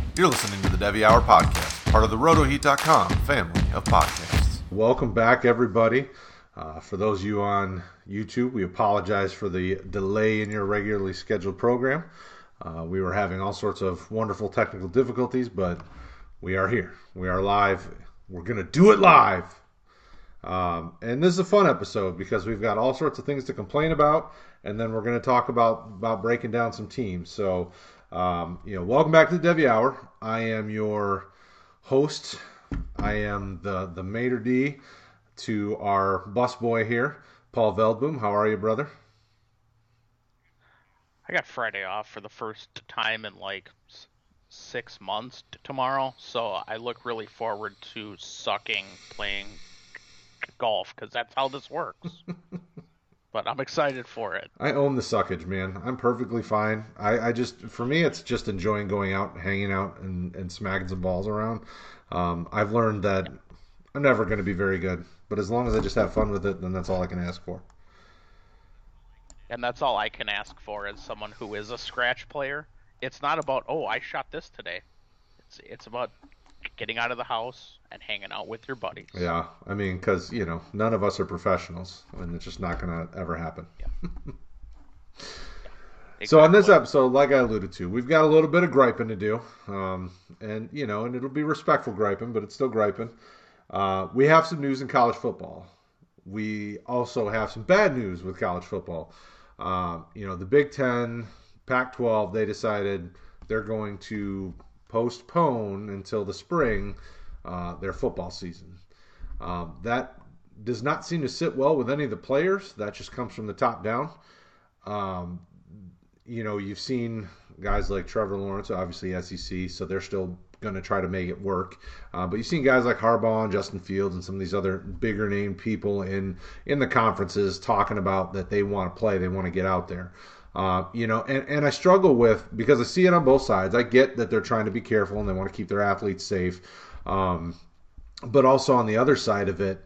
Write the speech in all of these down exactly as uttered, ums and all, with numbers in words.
You're listening to the Devy Hour Podcast, part of the roto heat dot com family of podcasts. Welcome back, everybody. Uh, for those of you on YouTube, we apologize for the delay in your regularly scheduled program. Uh, we were having all sorts of wonderful technical difficulties, but we are here. We are live. We're going to do it live. Um, and this is a fun episode because we've got all sorts of things to complain about, and then we're going to talk about, about breaking down some teams. So, um, you know, welcome back to the Devy Hour. I am your host. I am the, the maitre d' to our busboy here, Paul Veldboom. How are you, brother? I got Friday off for the first time in like six months t- tomorrow, so I look really forward to sucking playing golf because that's how this works. But I'm excited for it. I own the suckage, man. I'm perfectly fine. I, I just, for me, it's just enjoying going out, hanging out, and, and smacking some balls around. Um, I've learned that I'm never going to be very good, but as long as I just have fun with it, then that's all I can ask for. And that's all I can ask for as someone who is a scratch player. It's not about, oh, I shot this today. It's it's about getting out of the house and hanging out with your buddies. Yeah, I mean, because, you know, none of us are professionals, and it's just not going to ever happen. Yeah. Yeah, exactly. So on this episode, like I alluded to, we've got a little bit of griping to do. Um, and, you know, and it'll be respectful griping, but it's still griping. Uh, we have some news in college football. We also have some bad news with college football. Uh, you know, the Big Ten, Pac twelve, they decided they're going to postpone until the spring uh, their football season. Um, that does not seem to sit well with any of the players. That just comes from the top down. Um, you know, you've seen guys like Trevor Lawrence, obviously S E C, so they're still going to try to make it work. Uh, but you've seen guys like Harbaugh and Justin Fields and some of these other bigger name people in, in the conferences talking about that they want to play, they want to get out there. Uh, you know, and, and I struggle with, because I see it on both sides. I get that they're trying to be careful and they want to keep their athletes safe. Um, but also on the other side of it,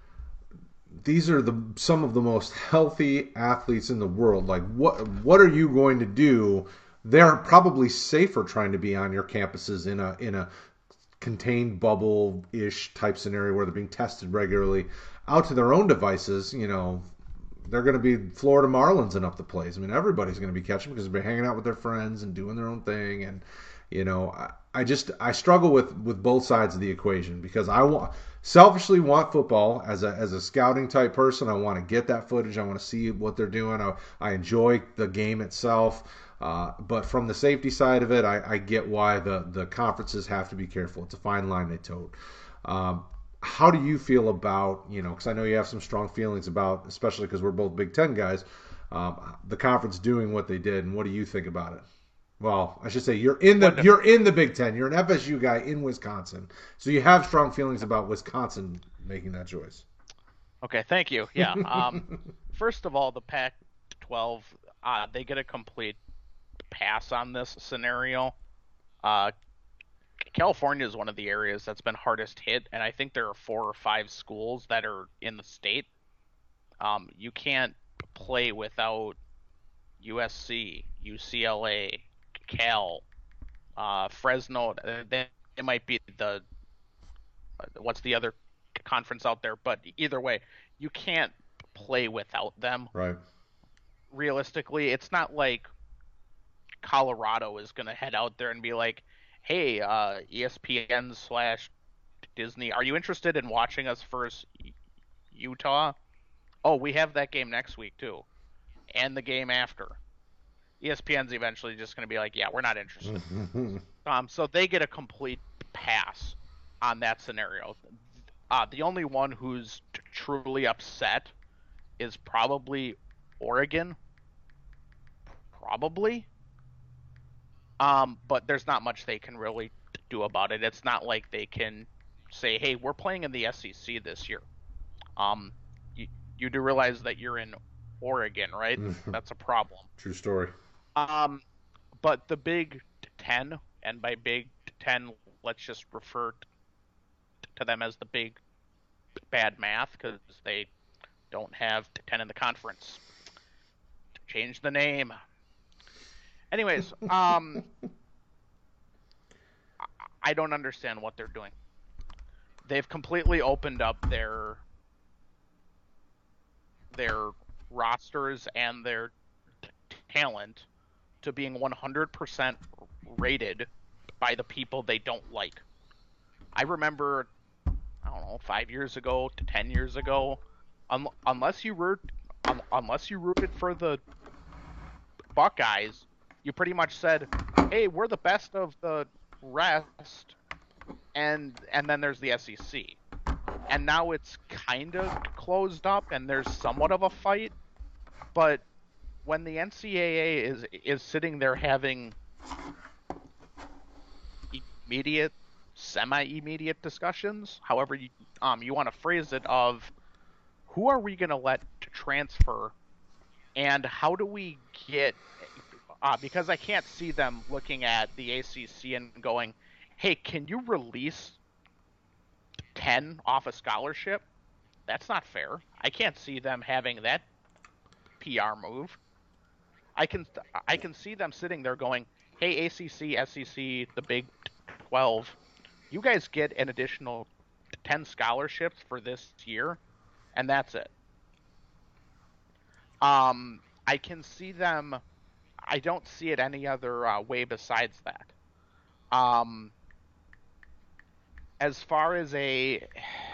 these are the some of the most healthy athletes in the world. Like, what what are you going to do? They're probably safer trying to be on your campuses in a in a contained bubble-ish type scenario where they're being tested regularly. Out to their own devices, you know, they're going to be Florida Marlins and up the place. I mean, everybody's going to be catching because they're hanging out with their friends and doing their own thing. And, you know, I, I just, I struggle with, with both sides of the equation because I want, selfishly want football as a, as a scouting type person. I want to get that footage. I want to see what they're doing. I, I enjoy the game itself. Uh, but from the safety side of it, I, I get why the, the conferences have to be careful. It's a fine line they tote. Um, How do you feel about, you know, because I know you have some strong feelings about, especially because we're both Big Ten guys, um, the conference doing what they did, and what do you think about it? Well, I should say you're in the Wonderful. you're in the Big Ten. You're an F S U guy in Wisconsin, so you have strong feelings about Wisconsin making that choice. Okay, thank you. Yeah. Um, first of all, the Pac twelve, uh, they get a complete pass on this scenario. Uh, California is one of the areas that's been hardest hit, and I think there are four or five schools that are in the state. Um, you can't play without U S C, U C L A, Cal, uh, Fresno. They, it might be the what's the other conference out there, but either way, you can't play without them. Right. Realistically, it's not like Colorado is going to head out there and be like, hey, uh, E S P N slash Disney, are you interested in watching us versus Utah? Oh, we have that game next week too, and the game after. E S P N's eventually just going to be like, yeah, we're not interested. um, so they get a complete pass on that scenario. Uh, the only one who's t- truly upset is probably Oregon. Probably. Um, but there's not much they can really do about it. It's not like they can say, hey, we're playing in the S E C this year. Um, you, you do realize that you're in Oregon, right? That's a problem. True story. Um, but the Big Ten, and by Big Ten, let's just refer to them as the Big Bad Math because they don't have ten in the conference. Change the name. Anyways, um, I don't understand what they're doing. They've completely opened up their their rosters and their t- talent to being one hundred percent rated by the people they don't like. I remember, I don't know, five years ago to ten years ago, un- unless you root, un- unless you rooted for the Buckeyes, you pretty much said, "Hey, we're the best of the rest," and and then there's the S E C. And now it's kind of closed up, and there's somewhat of a fight. But when the N C double A is is sitting there having immediate, semi-immediate discussions, however you um you want to phrase it, of who are we going to let to transfer, and how do we get? Uh, because I can't see them looking at the A C C and going, "Hey, can you release ten off a scholarship?" That's not fair. I can't see them having that P R move. I can I can see them sitting there going, "Hey, A C C, S E C, the Big twelve, you guys get an additional ten scholarships for this year, and that's it." Um, I can see them. I don't see it any other uh, way besides that. Um, as far as a,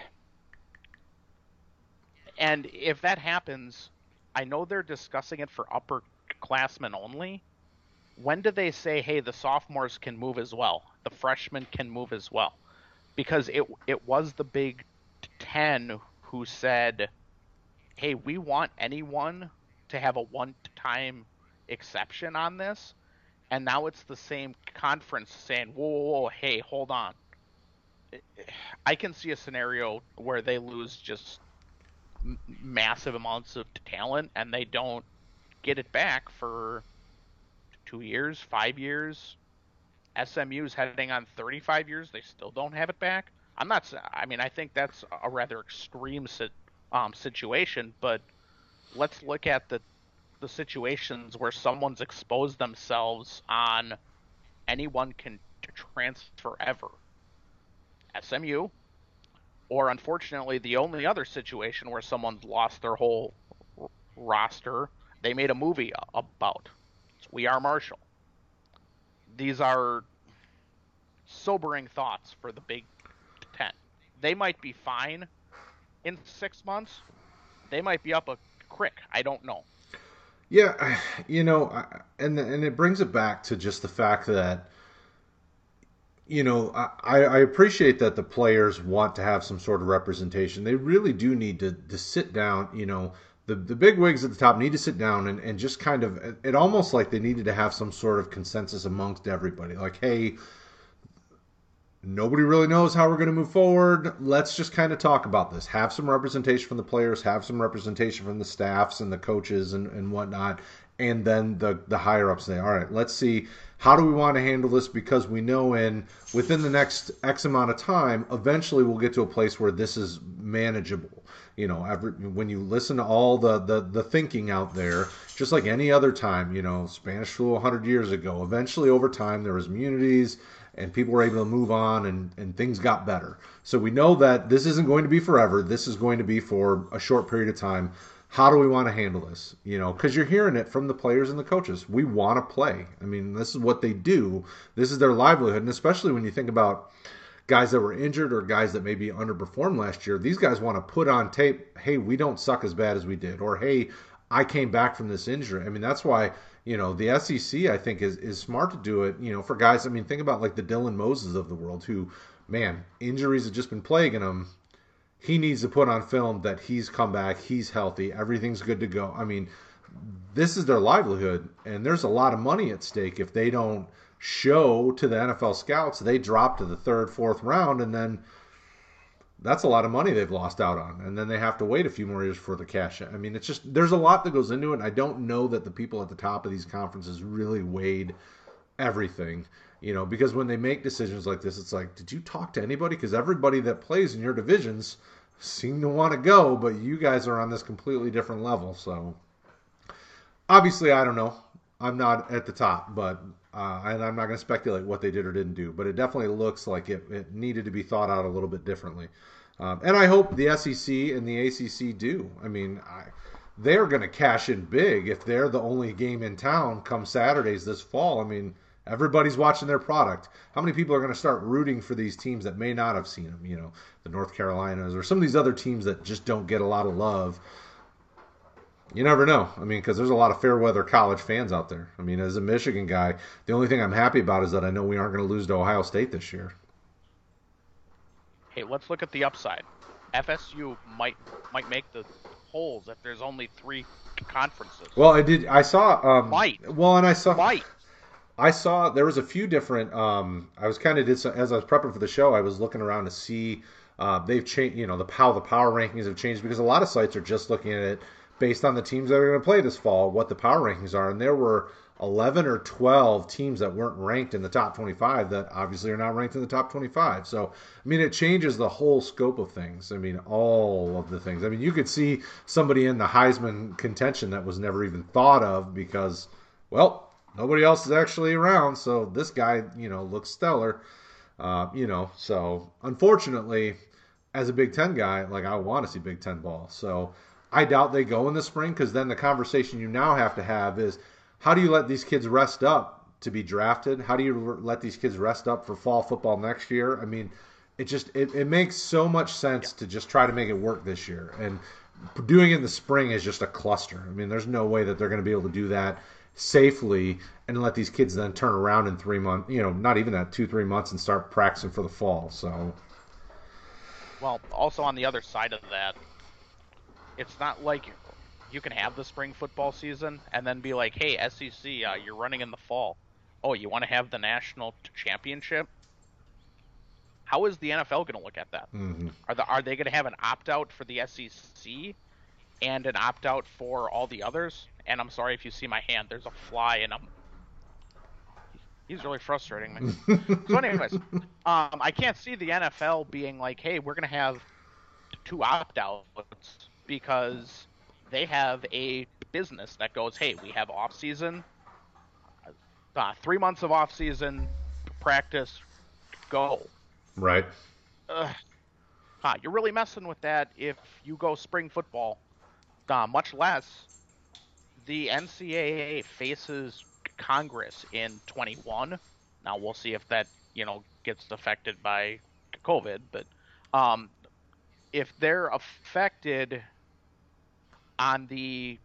and if that happens, I know they're discussing it for upperclassmen only. When do they say, "Hey, the sophomores can move as well, the freshmen can move as well"? Because it it was the Big Ten who said, "Hey, we want anyone to have a one-time exception on this," and now it's the same conference saying, "Whoa, whoa, whoa, hey, hold on." I can see a scenario where they lose just m- massive amounts of talent and they don't get it back for two years, five years. S M U's heading on thirty-five years. They still don't have it back. I'm not. I mean, I think that's a rather extreme um, situation. But let's look at the the situations where someone's exposed themselves on anyone can transfer ever. S M U, or unfortunately, the only other situation where someone's lost their whole r- roster, they made a movie about. It's We Are Marshall. These are sobering thoughts for the Big Ten. They might be fine in six months. They might be up a creek. I don't know. Yeah, you know, and and it brings it back to just the fact that, you know, I, I appreciate that the players want to have some sort of representation. They really do need to, to sit down, you know, the, the big wigs at the top need to sit down and, and just kind of, it almost like they needed to have some sort of consensus amongst everybody. Like, hey, nobody really knows how we're going to move forward. Let's just kind of talk about this. Have some representation from the players, have some representation from the staffs and the coaches and, and whatnot. And then the, the higher ups say, all right, let's see, how do we want to handle this? Because we know in within the next X amount of time, eventually we'll get to a place where this is manageable. You know, every, when you listen to all the, the, the thinking out there, just like any other time, you know, Spanish flu one hundred years ago, eventually over time there was immunities and people were able to move on and, and things got better. So we know that this isn't going to be forever. This is going to be for a short period of time. How do we want to handle this? You know, because you're hearing it from the players and the coaches. We want to play. I mean, this is what they do. This is their livelihood. And especially when you think about guys that were injured or guys that maybe underperformed last year, these guys want to put on tape, hey, we don't suck as bad as we did. Or, hey, I came back from this injury. I mean, that's why, you know, the S E C, I think, is, is smart to do it, you know, for guys. I mean, think about like the Dylan Moses of the world who, man, injuries have just been plaguing him. He needs to put on film that he's come back, he's healthy, everything's good to go. I mean, this is their livelihood, and there's a lot of money at stake if they don't show to the N F L scouts. They drop to the third, fourth round, and then that's a lot of money they've lost out on. And then they have to wait a few more years for the cash. I mean, it's just, there's a lot that goes into it, and I don't know that the people at the top of these conferences really weighed everything. You know, because when they make decisions like this, it's like, did you talk to anybody? Because everybody that plays in your divisions seem to want to go, but you guys are on this completely different level. So, obviously, I don't know. I'm not at the top, but uh, and I'm not going to speculate what they did or didn't do. But it definitely looks like it, it needed to be thought out a little bit differently. Um, and I hope the S E C and the A C C do. I mean, I, they're going to cash in big if they're the only game in town come Saturdays this fall. I mean, everybody's watching their product. How many people are going to start rooting for these teams that may not have seen them? You know, the North Carolinas or some of these other teams that just don't get a lot of love. You never know. I mean, because there's a lot of fair weather college fans out there. I mean, as a Michigan guy, the only thing I'm happy about is that I know we aren't going to lose to Ohio State this year. Hey, let's look at the upside. F S U might might make the polls if there's only three conferences. Well, I did. I saw. Um, might. Well, and I saw. Might. I saw there was a few different. Um, I was kind of did some, as I was prepping for the show. I was looking around to see uh, they've changed. You know, the how the power rankings have changed because a lot of sites are just looking at it based on the teams that are going to play this fall, what the power rankings are, and there were eleven or twelve teams that weren't ranked in the top twenty-five that obviously are now ranked in the top twenty-five. So, I mean, it changes the whole scope of things. I mean, all of the things. I mean, you could see somebody in the Heisman contention that was never even thought of because, well, nobody else is actually around, so this guy, you know, looks stellar. Uh, you know, so unfortunately, as a Big Ten guy, like I want to see Big Ten ball. So I doubt they go in the spring because then the conversation you now have to have is, how do you let these kids rest up to be drafted? How do you let these kids rest up for fall football next year? I mean, it just it, it makes so much sense to just try to make it work this year. And doing it in the spring is just a cluster. I mean, there's no way that they're going to be able to do that safely and let these kids then turn around in three months, you know, not even that, two, three months and start practicing for the fall. So, well, also on the other side of that, it's not like you can have the spring football season and then be like, hey, S E C, uh, you're running in the fall. Oh, you want to have the national championship? How is the N F L going to look at that? mm-hmm. Are the, are they going to have an opt-out for the S E C and an opt-out for all the others? And I'm sorry if you see my hand. There's a fly, and I'm he's really frustrating me. So anyways, um, I can't see the N F L being like, hey, we're going to have two opt-outs because they have a business that goes, hey, we have off-season, uh, three months of off-season, practice, go. Right. Uh, uh, you're really messing with that if you go spring football, uh, much less the N C double A faces Congress in twenty-one. Now, we'll see if that, you know, gets affected by COVID, but um, if they're affected on the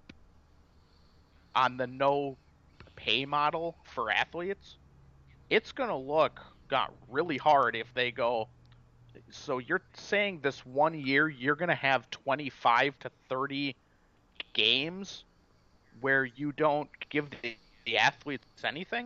on the no pay model for athletes, it's going to look got really hard if they go, so you're saying this one year you're going to have twenty-five to thirty games where you don't give the, the athletes anything?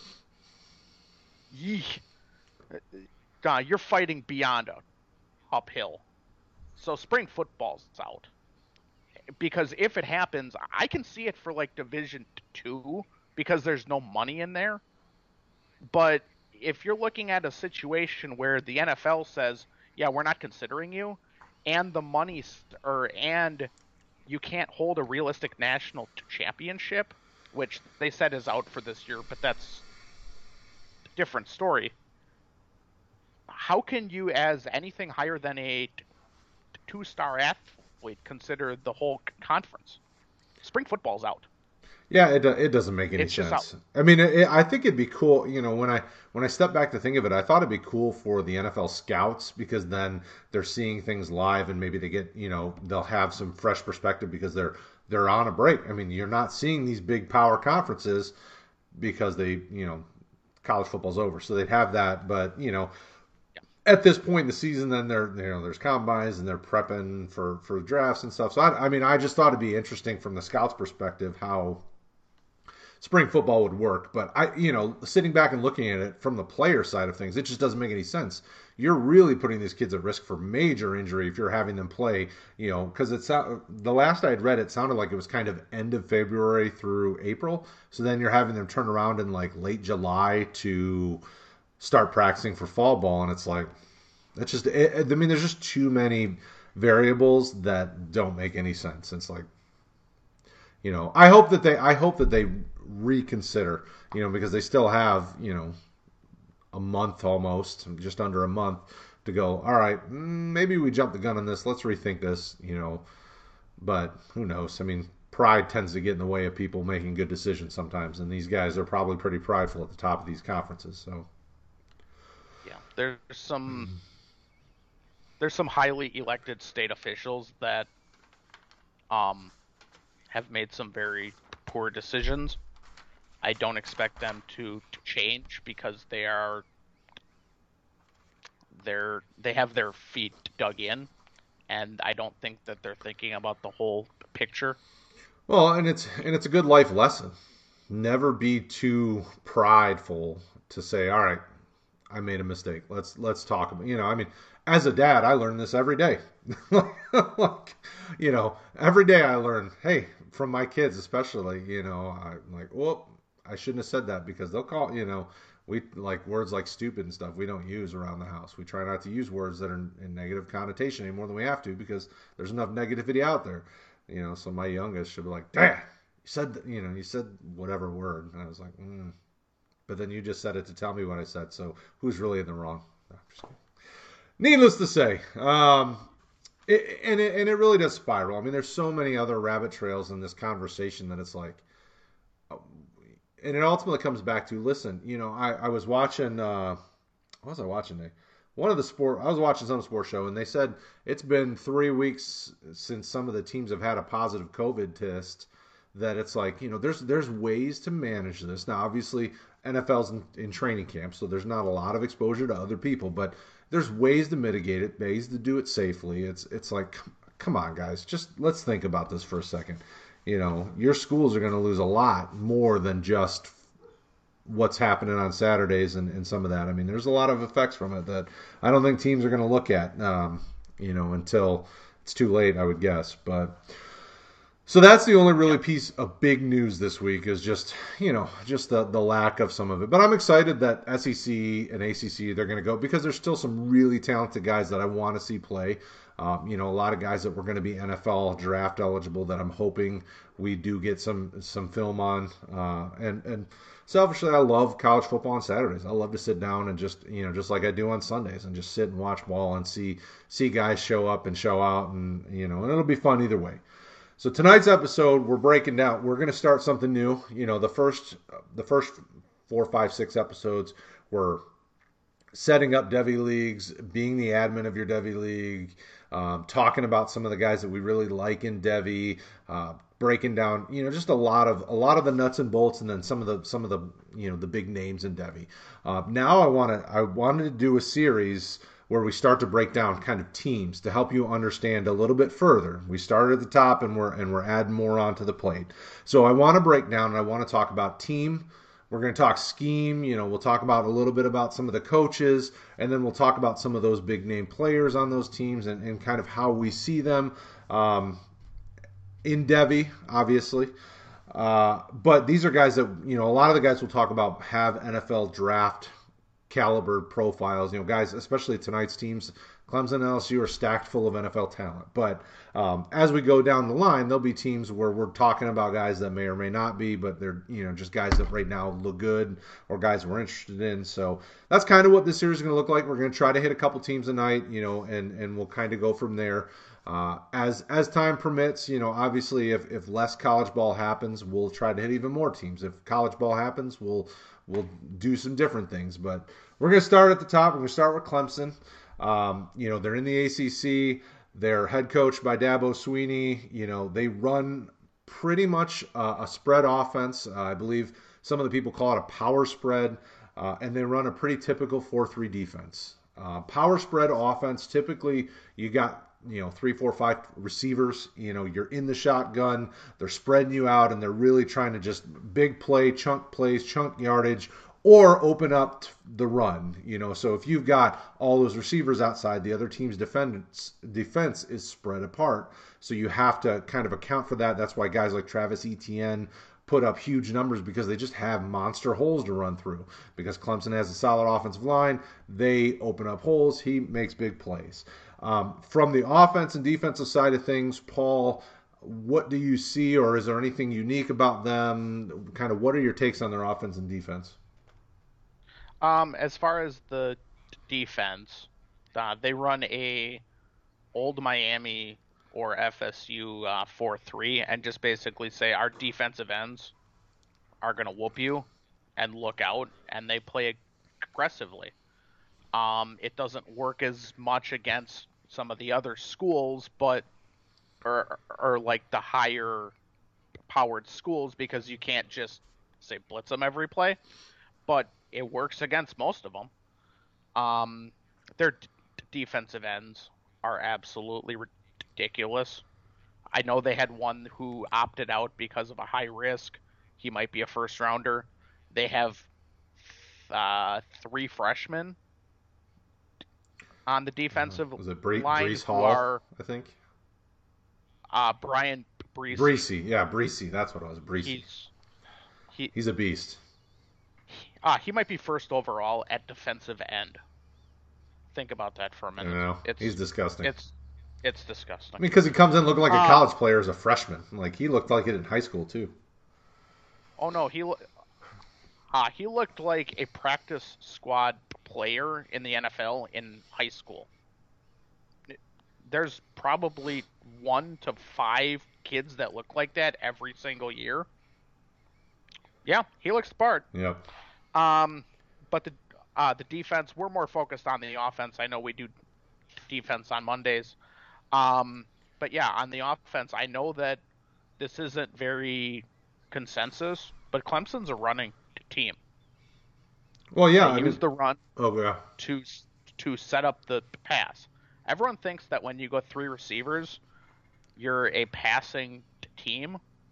Yee. God, you're fighting beyond a uphill. So spring football's out. Because if it happens, I can see it for like Division Two because there's no money in there. But if you're looking at a situation where the N F L says, "Yeah, we're not considering you," and the money, or and you can't hold a realistic national championship, which they said is out for this year, but that's a different story. How can you, as anything higher than a two-star athlete, consider the whole conference? Spring football's out. Yeah, it it doesn't make any It's just sense. out. I mean, it, I think it'd be cool. You know, when I when I step back to think of it, I thought it'd be cool for the N F L scouts because then they're seeing things live and maybe they get, you know, they'll have some fresh perspective because they're they're on a break. I mean, you're not seeing these big power conferences because they, you know, college football's over, so they'd have that. But you know, at this point in the season, then they're, you know, there's combines and they're prepping for for drafts and stuff. So I, I mean, I just thought it'd be interesting from the scouts' perspective how spring football would work. But I, you know, sitting back and looking at it from the player side of things, it just doesn't make any sense. You're really putting these kids at risk for major injury if you're having them play, you know, because it's the last I had read, it sounded like it was kind of end of February through April. So then you're having them turn around in like late July to start practicing for fall ball, and it's like, it's just, it, I mean, there's just too many variables that don't make any sense. It's like, you know, I hope that they I hope that they reconsider, you know, because they still have, you know, a month almost, just under a month to go. All right, maybe we jumped the gun on this. Let's rethink this, you know. But who knows? I mean, pride tends to get in the way of people making good decisions sometimes, and these guys are probably pretty prideful at the top of these conferences. So, yeah, there's some there's some highly elected state officials that um have made some very poor decisions. I don't expect them to, to change because they are they're they have their feet dug in, and I don't think that they're thinking about the whole picture. well, and it's and it's a good life lesson. Never be too prideful to say, "All right, I made a mistake. Let's let's talk about." You know, I mean, as a dad, I learn this every day. Like, you know, every day I learn. Hey, from my kids, especially. You know, I'm like, whoop, I shouldn't have said that because they'll call. You know, we like words like stupid and stuff. We don't use around the house. We try not to use words that are in, in negative connotation any more than we have to because there's enough negativity out there. You know, so my youngest should be like, "Dad, you said, that, you know, you said whatever word," and I was like, mm. But then you just said it to tell me what I said. So who's really in the wrong? No, I'm just kidding. Needless to say, um, it, and it and it really does spiral. I mean, there's so many other rabbit trails in this conversation that it's like, and it ultimately comes back to listen. You know, I I was watching. Uh, what was I watching today? One of the sport. I was watching some sports show, and they said it's been three weeks since some of the teams have had a positive COVID test. That it's like, you know, there's there's ways to manage this. Now, obviously, N F L's in, in training camp, so there's not a lot of exposure to other people, but there's ways to mitigate it, ways to do it safely. It's it's like, come on, guys, just let's think about this for a second. You know, your schools are going to lose a lot more than just what's happening on Saturdays and, and some of that. I mean, there's a lot of effects from it that I don't think teams are going to look at, um, you know, until it's too late, I would guess. But so that's the only really piece of big news this week is just, you know, just the, the lack of some of it. But I'm excited that S E C and A C C, they're going to go because there's still some really talented guys that I want to see play. Um, you know, a lot of guys that were going to be N F L draft eligible that I'm hoping we do get some some film on. Uh, and, and selfishly, I love college football on Saturdays. I love to sit down and just, you know, just like I do on Sundays and just sit and watch ball and see see guys show up and show out. And, you know, and it'll be fun either way. So tonight's episode, we're breaking down. We're going to start something new. You know, the first, the first four, five, six episodes were setting up Devy leagues, being the admin of your Devy league, um, talking about some of the guys that we really like in Devy, uh, breaking down, you know, just a lot of a lot of the nuts and bolts, and then some of the some of the you know the big names in Devy. Uh, now I want to I wanted to do a series where we start to break down kind of teams to help you understand a little bit further. We started at the top and we're and we're adding more onto the plate. So I want to break down and I want to talk about team. We're going to talk scheme. You know, we'll talk about a little bit about some of the coaches, and then we'll talk about some of those big name players on those teams and, and kind of how we see them um, in Devy, obviously. Uh, but these are guys that, you know, a lot of the guys we'll talk about have N F L draft caliber profiles, you know, guys, especially tonight's teams, Clemson and L S U are stacked full of N F L talent. But um, as we go down the line, there'll be teams where we're talking about guys that may or may not be, but they're, you know, just guys that right now look good or guys we're interested in. So that's kind of what this series is going to look like. We're going to try to hit a couple teams tonight, you know, and, and we'll kind of go from there. Uh, as as time permits, you know, obviously if, if less college ball happens, we'll try to hit even more teams. If college ball happens, we'll we'll do some different things. But we're going to start at the top. We're going to start with Clemson. Um, you know, they're in the A C C. They're head coached by Dabo Swinney. You know, they run pretty much uh, a spread offense. Uh, I believe some of the people call it a power spread. Uh, and they run a pretty typical four three defense. Uh, power spread offense, typically you got, you know, three, four, five receivers. You know, you're in the shotgun. They're spreading you out, and they're really trying to just big play, chunk plays, chunk yardage, or open up the run. You know, so if you've got all those receivers outside, the other team's defense defense is spread apart. So you have to kind of account for that. That's why guys like Travis Etienne put up huge numbers, because they just have monster holes to run through. Because Clemson has a solid offensive line, they open up holes. He makes big plays. Um, from the offense and defensive side of things, Paul what do you see, or is there anything unique about them? Kind of what are your takes on their offense and defense? Um, as far as the defense, uh, they run a old Miami or F S U uh, four three and just basically say our defensive ends are going to whoop you and look out, and they play aggressively. Um, it doesn't work as much against some of the other schools, but or, or like the higher powered schools because you can't just say blitz them every play, but it works against most of them. Um, their d- defensive ends are absolutely ridiculous. I know they had one who opted out because of a high risk. He might be a first rounder. They have uh, three freshmen on the defensive Was it Bre- line Brees who Hall? are I think uh, Brian Brees. Breesy. Yeah, Breesy. That's what it was. Breesy. He's he He's a beast. uh, he might be first overall at defensive end. Think about that for a You minute. know, It's he's disgusting. it's it's disgusting. I mean, because he comes in looking like a Uh, college player as a freshman. Like he looked like it in high school too. Oh no, he lo- uh, he looked like a practice squad player in the N F L in high school. There's probably one to five kids that look like that every single year. Yeah, he looks the part. Yep. Um, but the uh, the defense, we're more focused on the offense. I know we do defense on Mondays. Um, but yeah, on the offense, I know that this isn't very consensus, but Clemson's a running team. Well, yeah. They I use mean, the run oh yeah. to to set up the pass. Everyone thinks that when you go three receivers, you're a passing team.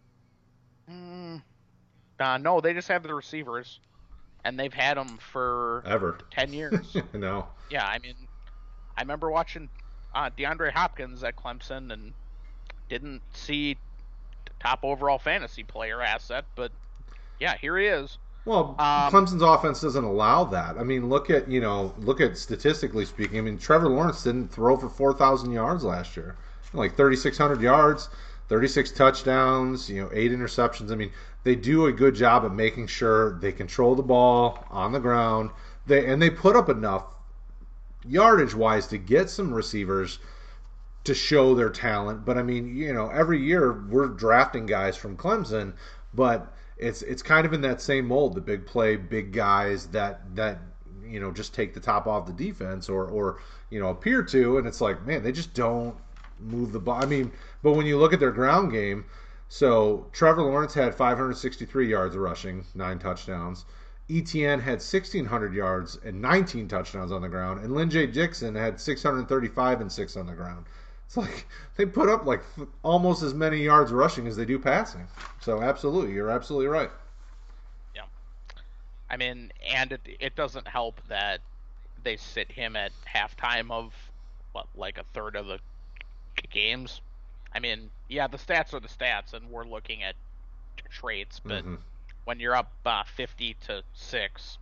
Mm, uh, no, they just have the receivers, and they've had them for Ever. ten years. No. Yeah, I mean, I remember watching uh, DeAndre Hopkins at Clemson and didn't see top overall fantasy player asset, but yeah, here he is. Well, Um, Clemson's offense doesn't allow that. I mean, look at you know, look at statistically speaking. I mean, Trevor Lawrence didn't throw for four thousand yards last year, like thirty six hundred yards, thirty six touchdowns, you know, eight interceptions. I mean, they do a good job of making sure they control the ball on the ground. They and they put up enough yardage wise to get some receivers to show their talent. But I mean, you know, every year we're drafting guys from Clemson, but it's it's kind of in that same mold, the big play, big guys that that you know just take the top off the defense or or you know appear to, and it's like, man, they just don't move the ball. I mean, but when you look at their ground game, so Trevor Lawrence had five hundred sixty-three yards rushing, nine touchdowns. E T N had sixteen hundred yards and nineteen touchdowns on the ground, and Lynn J. Dixon had six hundred thirty-five and six on the ground. It's like they put up like almost as many yards rushing as they do passing. So absolutely, you're absolutely right. Yeah, I mean, and it it doesn't help that they sit him at halftime of what, like a third of the games. I mean, yeah, the stats are the stats, and we're looking at traits, but Mm-hmm. when you're up uh, fifty to six,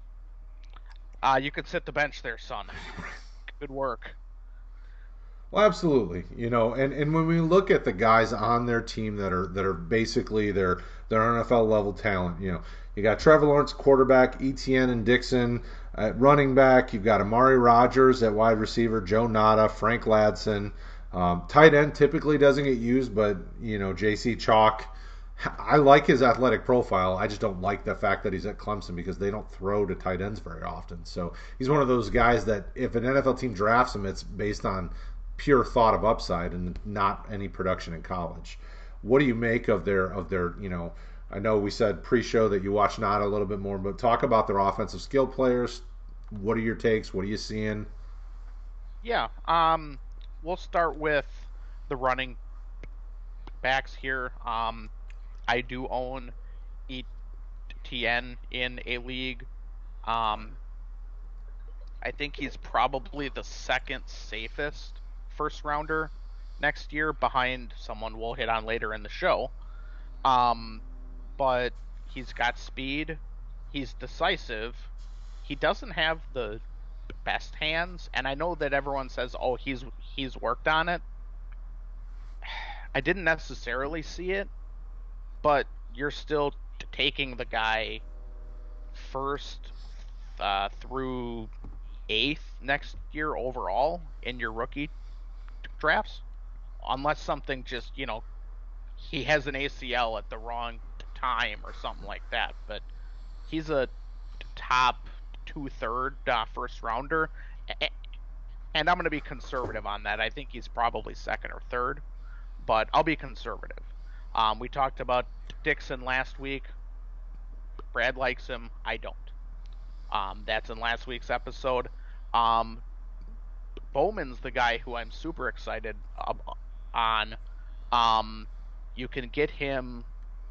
uh, you could sit the bench there, son. Good work. Well, absolutely. You know, and, and when we look at the guys on their team that are that are basically their their N F L level talent, you know, you got Trevor Lawrence, quarterback, E T N and Dixon at running back. You've got Amari Rogers at wide receiver, Joe Nada, Frank Ladson. Um, tight end typically doesn't get used, but you know, J C Chalk. I like his athletic profile. I just don't like the fact that he's at Clemson because they don't throw to tight ends very often. So he's one of those guys that if an N F L team drafts him, it's based on pure thought of upside and not any production in college. What do you make of their of their you know? I know we said pre-show that you watch Nada a little bit more, but talk about their offensive skill players. What are your takes? What are you seeing? Yeah, um, we'll start with the running backs here. Um, I do own E T N in a league. Um, I think he's probably the second safest first rounder next year behind someone we'll hit on later in the show. Um, but he's got speed. He's decisive. He doesn't have the best hands, and I know that everyone says, "Oh, he's he's worked on it." I didn't necessarily see it, but you're still t- taking the guy first uh, through eighth next year overall in your rookie drafts, unless something just, you know, he has an A C L at the wrong time or something like that. But he's a top two third uh, first rounder, and I'm going to be conservative on that. I think he's probably second or third, but I'll be conservative. Um, we talked about Dixon last week. Brad likes him. I don't. Um, that's in last week's episode. Um, Bowman's the guy who I'm super excited on. Um, you can get him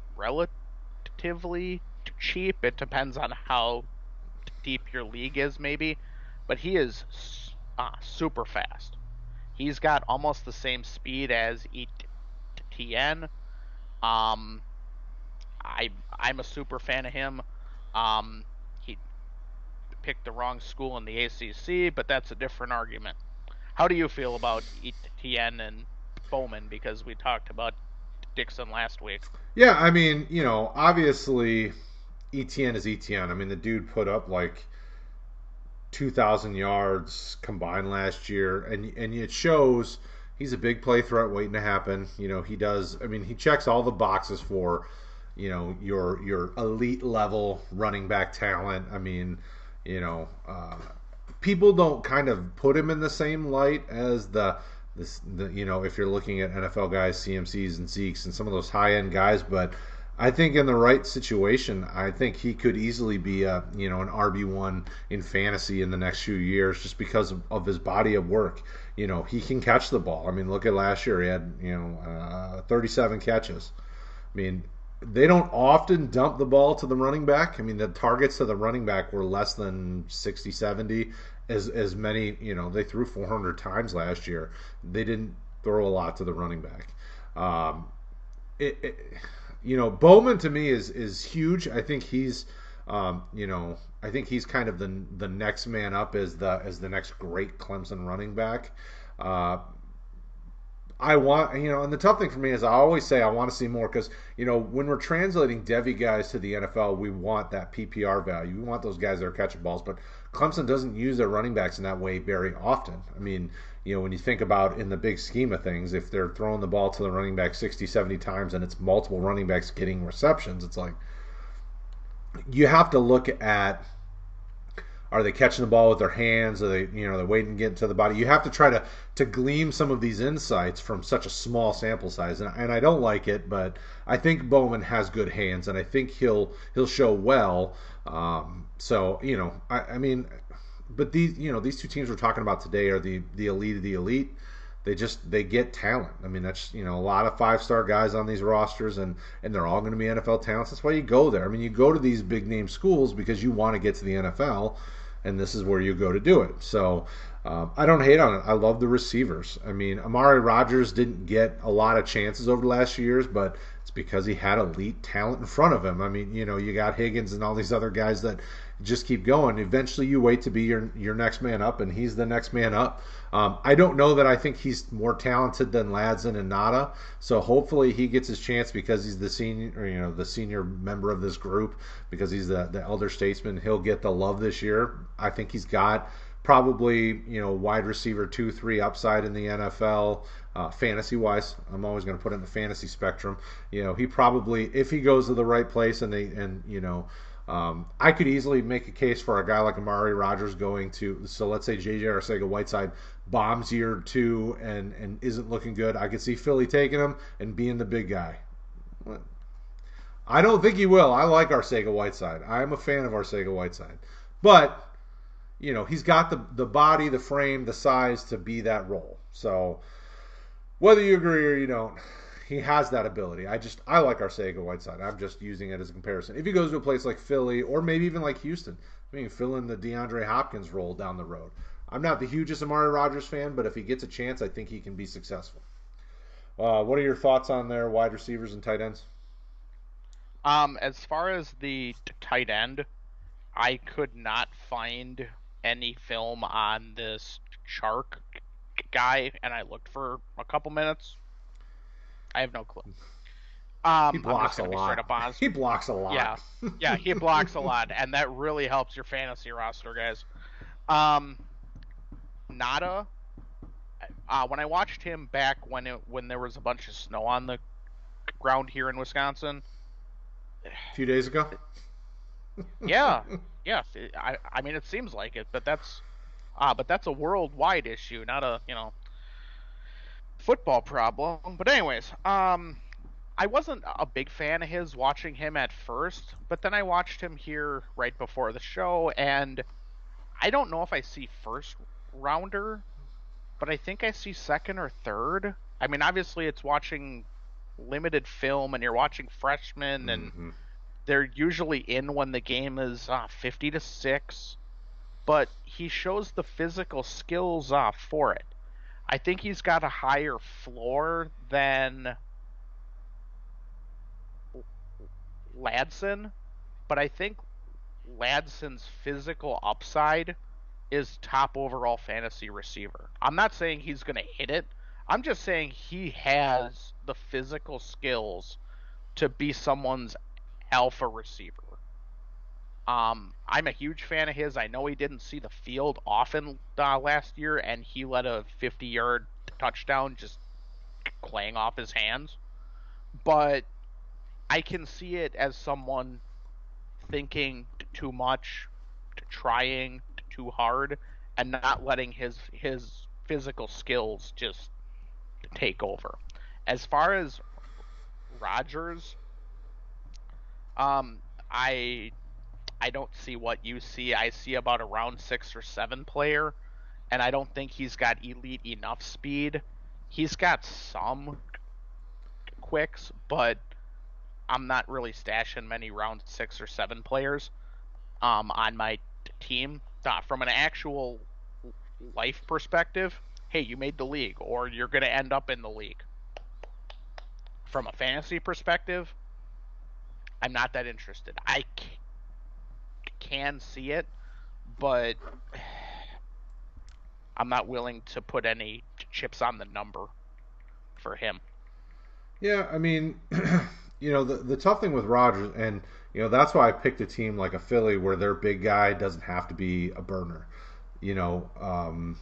relatively cheap. It depends on how deep your league is, maybe. But he is uh, super fast. He's got almost the same speed as E T N. Um, I I'm a super fan of him. Um, he picked the wrong school in the A C C, but that's a different argument. How do you feel about E T N and Bowman? Because we talked about Dixon last week. Yeah, I mean, you know, obviously E T N is E T N. I mean, the dude put up like two thousand yards combined last year, and and it shows he's a big play threat waiting to happen. You know, he does. I mean, he checks all the boxes for, you know, your your elite level running back talent. I mean, you know, uh, people don't kind of put him in the same light as the this the you know, if you're looking at N F L guys, C M Cs and Zekes and some of those high end guys, but I think in the right situation, I think he could easily be a you know an R B one in fantasy in the next few years, just because of, of his body of work. You know, he can catch the ball. I mean, look at last year; he had you know uh, thirty-seven catches. I mean, they don't often dump the ball to the running back. I mean, the targets to the running back were less than sixty, seventy. As as many, you know, they threw four hundred times last year. They didn't throw a lot to the running back. Um, it, it You know, Bowman to me is is huge. I think he's, um, you know, I think he's kind of the the next man up as the as the next great Clemson running back. Uh, I want, you know, and the tough thing for me is I always say I want to see more because, you know, when we're translating Devy guys to the N F L, we want that P P R value. We want those guys that are catching balls, but Clemson doesn't use their running backs in that way very often. I mean, you know, when you think about in the big scheme of things, if they're throwing the ball to the running back sixty, seventy times and it's multiple running backs getting receptions, it's like you have to look at, are they catching the ball with their hands? Are they, you know, they're waiting to get to the body? You have to try to, to glean some of these insights from such a small sample size, and, and I don't like it, but I think Bowman has good hands, and I think he'll he'll show well. Um, so you know, I, I mean, but these you know these two teams we're talking about today are the the elite of the elite. They just they get talent. I mean, that's you know a lot of five star guys on these rosters, and and they're all going to be N F L talents. That's why you go there. I mean, you go to these big name schools because you want to get to the N F L. And this is where you go to do it. So um, I don't hate on it. I love the receivers. I mean, Amari Rodgers didn't get a lot of chances over the last few years, but it's because he had elite talent in front of him. I mean, you know, you got Higgins and all these other guys that just keep going. Eventually you wait to be your your next man up, and he's the next man up. Um, I don't know that I think he's more talented than Ladson and Nada, so hopefully he gets his chance because he's the senior, or, you know, the senior member of this group, because he's the, the elder statesman. He'll get the love this year. I think he's got probably, you know, wide receiver two, three upside in the N F L, uh, fantasy wise. I'm always going to put it in the fantasy spectrum. You know, he probably, if he goes to the right place and they, and you know. Um, I could easily make a case for a guy like Amari Rodgers going to, so let's say J J Arcega-Whiteside bombs year two and, and isn't looking good. I could see Philly taking him and being the big guy. I don't think he will. I like Arcega-Whiteside. I'm a fan of Arcega-Whiteside. But, you know, he's got the, the body, the frame, the size to be that role. So, whether you agree or you don't, he has that ability. I just I like Arcega-Whiteside. I'm just using it as a comparison. If he goes to a place like Philly or maybe even like Houston, I mean, fill in the DeAndre Hopkins role down the road. I'm not the hugest Amari Rodgers fan, but if he gets a chance, I think he can be successful. Uh, what are your thoughts on their wide receivers and tight ends? Um, as far as the tight end, I could not find any film on this Chark guy, and I looked for a couple minutes. I have no clue. He Um, I'm blocks just a gonna be lot. straight up honest. He blocks a lot. Yeah, yeah, he blocks a lot, and that really helps your fantasy roster, guys. Um, Nada. Uh, when I watched him back when it when there was a bunch of snow on the ground here in Wisconsin, A few days ago. yeah, yeah. I I mean, it seems like it, but that's ah, but that's a worldwide issue, not a you know football problem. But anyways, um, I wasn't a big fan of his watching him at first, but then I watched him here right before the show, and I don't know if I see first rounder, but I think I see second or third. I mean, obviously it's watching limited film, and you're watching freshmen, and Mm-hmm. they're usually in when the game is uh, fifty to six, but he shows the physical skills uh, for it. I think he's got a higher floor than Ladson, but I think Ladson's physical upside is top overall fantasy receiver. I'm not saying he's going to hit it. I'm just saying he has the physical skills to be someone's alpha receiver. Um, I'm a huge fan of his. I know he didn't see the field often uh, last year, and he led a fifty-yard touchdown just playing off his hands. But I can see it as someone thinking too much, trying too hard, and not letting his his physical skills just take over. As far as Rodgers, um, I I don't see what you see. I see about a round six or seven player, and I don't think he's got elite enough speed. He's got some quicks, but I'm not really stashing many round six or seven players um, on my team. Uh, from an actual life perspective, hey, you made the league, or you're going to end up in the league. From a fantasy perspective, I'm not that interested. I can see it, but I'm not willing to put any chips on the number for him. Yeah, I mean, you know, the the tough thing with Rodgers, and you know, that's why I picked a team like a Philly where their big guy doesn't have to be a burner. You know, um,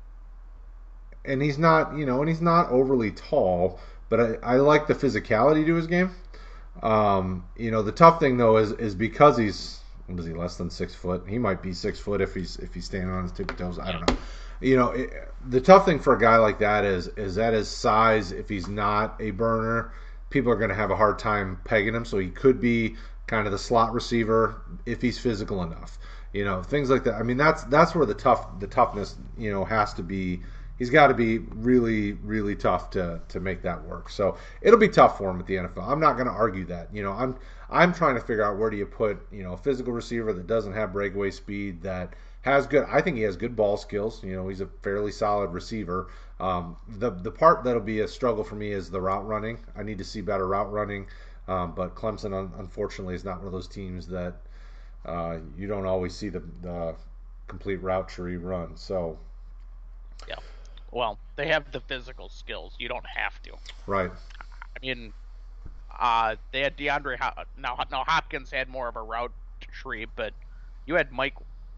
and he's not, you know, and he's not overly tall, but I, I like the physicality to his game. Um, you know, the tough thing though is is because he's what is he less than six foot? He might be six foot if he's if he's standing on his tippy toes. I don't know. You know, it, the tough thing for a guy like that is is that his size. If he's not a burner, people are going to have a hard time pegging him. So he could be kind of the slot receiver if he's physical enough. You know, things like that. I mean, that's that's where the tough the toughness you know has to be. He's got to be really, really tough to, to make that work. So it'll be tough for him at the N F L. I'm not going to argue that. You know, I'm I'm trying to figure out where do you put you know a physical receiver that doesn't have breakaway speed, that has good. I think he has good ball skills. You know, he's a fairly solid receiver. Um, the the part that'll be a struggle for me is the route running. I need to see better route running. Um, but Clemson, unfortunately, is not one of those teams that uh, you don't always see the, the complete route tree run. So yeah. Well, they have the physical skills. You don't have to. Right. I mean, uh, they had DeAndre. Ho- now, now Hopkins had more of a route tree, but you had Mike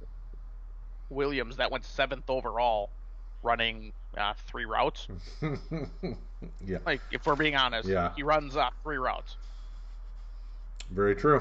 Williams that went seventh overall, running uh, three routes. Yeah. Like, if we're being honest, yeah. he runs uh, three routes. Very true.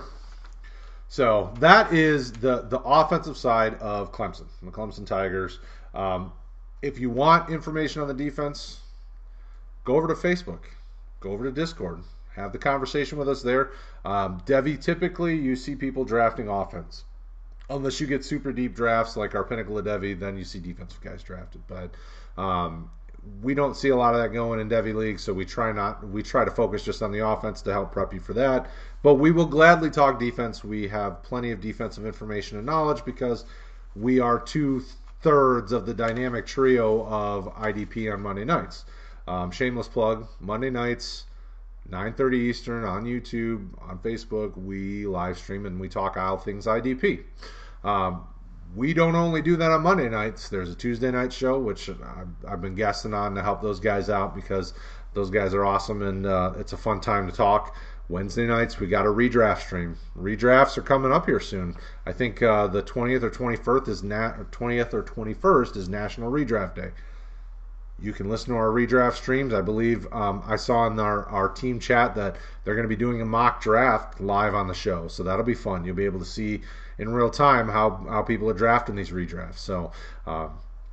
So that is the the offensive side of Clemson, the Clemson Tigers. Um, If you want information on the defense, go over to Facebook, go over to Discord, have the conversation with us there. Um, Devy, typically you see people drafting offense. Unless you get super deep drafts like our Pinnacle of Devy, then you see defensive guys drafted. But um, we don't see a lot of that going in Devy League, so we try not we try to focus just on the offense to help prep you for that. But we will gladly talk defense. We have plenty of defensive information and knowledge because we are two thirds of the dynamic trio of I D P on Monday nights. Um, shameless plug, Monday nights, nine thirty Eastern on YouTube, on Facebook, we live stream and we talk all things I D P. Um, we don't only do that on Monday nights. There's a Tuesday night show, which I've, I've been guesting on to help those guys out because those guys are awesome, and uh, it's a fun time to talk. Wednesday nights, we got a redraft stream. Redrafts are coming up here soon. I think uh, the twentieth or twenty-first is na- twentieth or twenty-first is National Redraft Day. You can listen to our redraft streams. I believe um, I saw in our, our team chat that they're going to be doing a mock draft live on the show. So that'll be fun. You'll be able to see in real time how, how people are drafting these redrafts. So uh,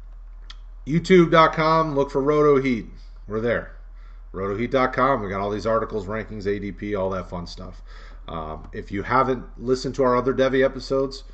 YouTube dot com, look for Roto Heat. We're there. Roto Heat dot com. We got all these articles, rankings, A D P, all that fun stuff. Um, if you haven't listened to our other Devy episodes,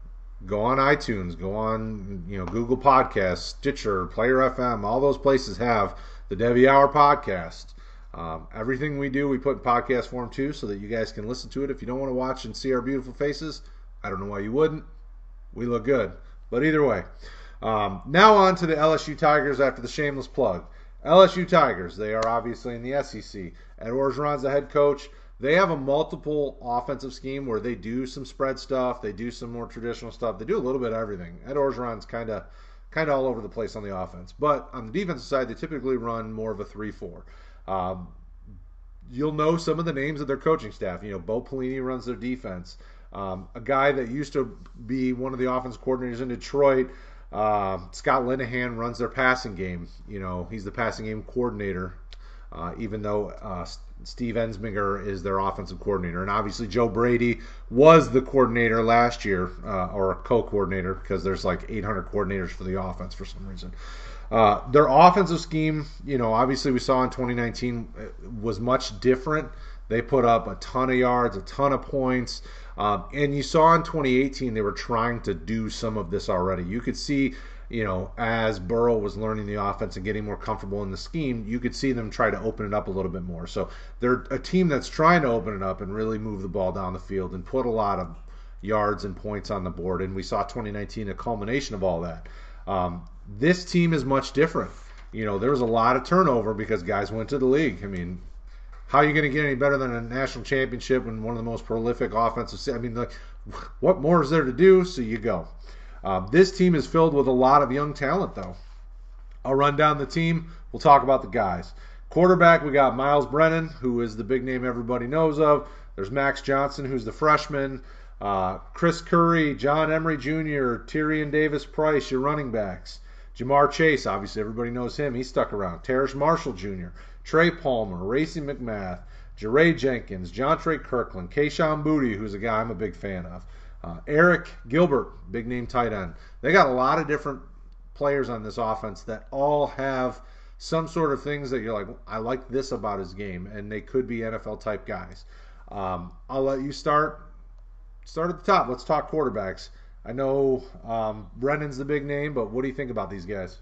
go on iTunes, go on you know Google Podcasts, Stitcher, Player F M. All those places have the Devy Hour podcast. Um, everything we do, we put in podcast form too, so that you guys can listen to it. If you don't want to watch and see our beautiful faces, I don't know why you wouldn't. We look good. But either way. Um, now on to the L S U Tigers after the shameless plug. L S U Tigers, they are obviously in the S E C. Ed Orgeron's the head coach. They have a multiple offensive scheme where they do some spread stuff. They do some more traditional stuff. They do a little bit of everything. Ed Orgeron's kind of kind of all over the place on the offense. But on the defensive side, they typically run more of a three four. Um, you'll know some of the names of their coaching staff. You know, Bo Pelini runs their defense. Um, a guy that used to be one of the offensive coordinators in Detroit, uh, Scott Linehan, runs their passing game. You know, he's the passing game coordinator, uh, even though uh, Steve Ensminger is their offensive coordinator. And obviously Joe Brady was the coordinator last year, uh, or a co-coordinator, because there's like eight hundred coordinators for the offense for some reason. Uh, their offensive scheme, you know, obviously we saw in twenty nineteen was much different. They put up a ton of yards, a ton of points. Um, and you saw in twenty eighteen they were trying to do some of this already. You could see, you know, as Burrow was learning the offense and getting more comfortable in the scheme, you could see them try to open it up a little bit more. So they're a team that's trying to open it up and really move the ball down the field and put a lot of yards and points on the board. And we saw twenty nineteen a culmination of all that. Um, this team is much different. You know, there was a lot of turnover because guys went to the league. I mean, how are you going to get any better than a national championship and one of the most prolific offensive? I mean, like, what more is there to do? So you go. Uh, this team is filled with a lot of young talent, though. I'll run down the team. We'll talk about the guys. Quarterback, we got Miles Brennan, who is the big name everybody knows of. There's Max Johnson, who's the freshman. Uh, Chris Curry, John Emery Junior, Tyrion Davis-Price, your running backs. Jamar Chase, obviously everybody knows him. He stuck around. Terrace Marshall Junior, Trey Palmer, Racy McMath, Jeray Jenkins, Jontre Kirkland, Kayshon Boutte, who's a guy I'm a big fan of. Uh, Eric Gilbert, big name tight end. They got a lot of different players on this offense that all have some sort of things that you're like, I like this about his game, and they could be N F L type guys. Um, I'll let you start. Start at the top. Let's talk quarterbacks. I know um, Brennan's the big name, but what do you think about these guys?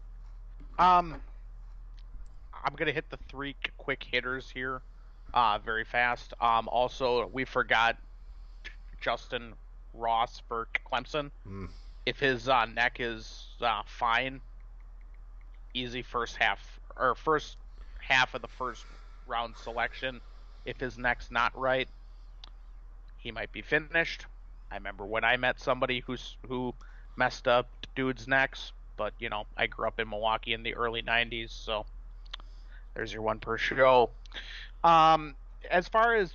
Um, I'm gonna hit the three quick hitters here, uh, very fast. Um, also we forgot Justin Ross for Clemson. Mm. If his uh, neck is uh, fine, easy first half or first half of the first round selection. If his neck's not right, he might be finished. I remember when I met somebody who's who messed up dudes' necks, but you know, I grew up in Milwaukee in the early nineties, so there's your one per show. Um, as far as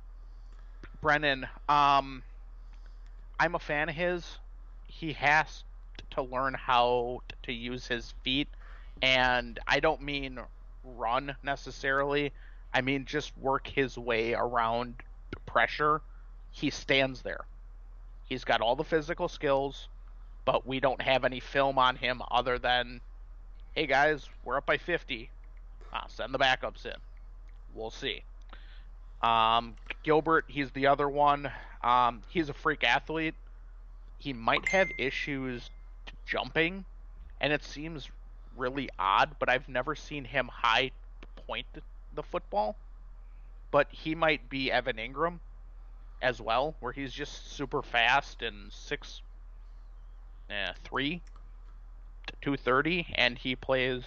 Brennan, um, I'm a fan of his. He has to learn how to use his feet, and I don't mean run necessarily. I mean just work his way around pressure. He stands there. He's got all the physical skills, but we don't have any film on him other than, hey guys, we're up by fifty. Uh, send the backups in. We'll see. Um, Gilbert, he's the other one. Um, he's a freak athlete. He might have issues jumping, and it seems really odd, but I've never seen him high point the football. But he might be Evan Ingram as well, where he's just super fast and six, eh, three, two thirty, and he plays